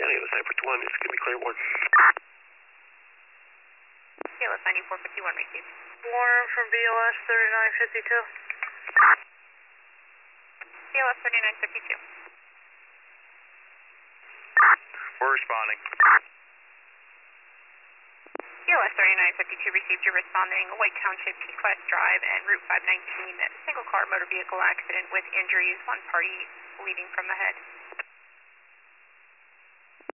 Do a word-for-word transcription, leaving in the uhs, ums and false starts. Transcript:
County on the San Francisco. Just give me clear one. B L S ninety-four fifty-one received. Warren from B L S thirty-nine fifty-two. B L S thirty-nine fifty-two. We're responding. B L S thirty-nine fifty-two received. You're responding White Township, T-Quest Drive, and Route five nineteen. Single car motor vehicle accident with injuries. One party bleeding from the head.